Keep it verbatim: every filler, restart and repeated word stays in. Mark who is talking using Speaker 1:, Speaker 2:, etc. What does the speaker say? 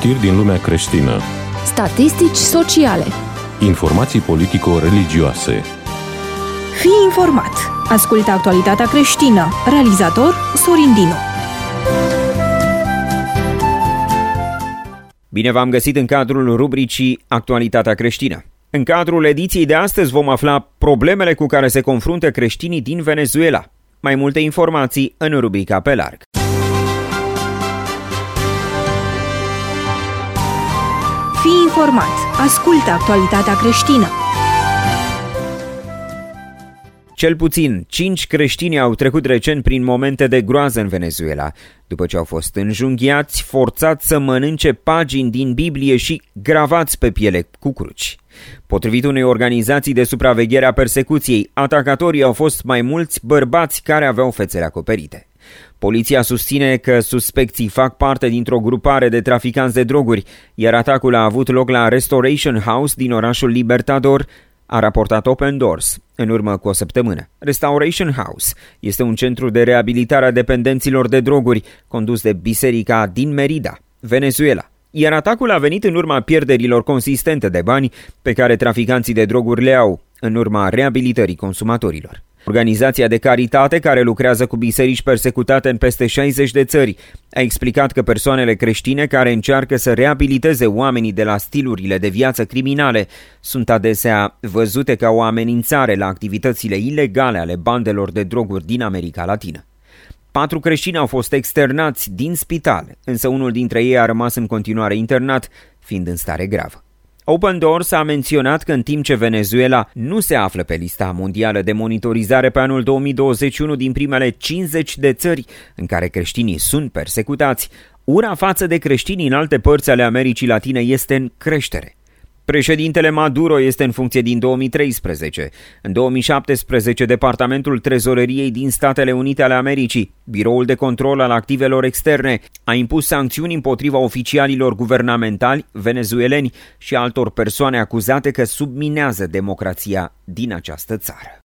Speaker 1: Știri din lumea creștină.
Speaker 2: Statistici sociale.
Speaker 1: Informații politico-religioase.
Speaker 3: Fii informat. Ascultă actualitatea creștină. Realizator Sorin Dinu.
Speaker 4: Bine v-am găsit în cadrul rubricii Actualitatea creștină. În cadrul ediției de astăzi vom afla problemele cu care se confruntă creștinii din Venezuela. Mai multe informații în rubrica Pe larg.
Speaker 3: Fii informat. Ascultă actualitatea creștină.
Speaker 4: Cel puțin cinci creștini au trecut recent prin momente de groază în Venezuela, după ce au fost înjunghiați, forțați să mănânce pagini din Biblie și gravați pe piele cu cruci. Potrivit unei organizații de supraveghere a persecuției, atacatorii au fost mai mulți bărbați care aveau fețele acoperite. Poliția susține că suspecții fac parte dintr-o grupare de traficanți de droguri, iar atacul a avut loc la Restoration House din orașul Libertador, a raportat Open Doors în urmă cu o săptămână. Restoration House este un centru de reabilitare a dependenților de droguri condus de biserica din Merida, Venezuela, iar atacul a venit în urma pierderilor consistente de bani pe care traficanții de droguri le au în urma reabilitării consumatorilor. Organizația de caritate, care lucrează cu biserici persecutate în peste șaizeci de țări, a explicat că persoanele creștine care încearcă să reabiliteze oamenii de la stilurile de viață criminale sunt adesea văzute ca o amenințare la activitățile ilegale ale bandelor de droguri din America Latină. Patru creștini au fost externați din spitale, însă unul dintre ei a rămas în continuare internat, fiind în stare gravă. Open Doors a menționat că în timp ce Venezuela nu se află pe lista mondială de monitorizare pe anul două mii douăzeci și unu din primele cincizeci de țări în care creștinii sunt persecutați, ura față de creștinii în alte părți ale Americii Latine este în creștere. Președintele Maduro este în funcție din două mii treisprezece. În două mii șaptesprezece, Departamentul Trezoreriei din Statele Unite ale Americii, Biroul de Control al Activelor Externe, a impus sancțiuni împotriva oficialilor guvernamentali venezueleni și altor persoane acuzate că subminează democrația din această țară.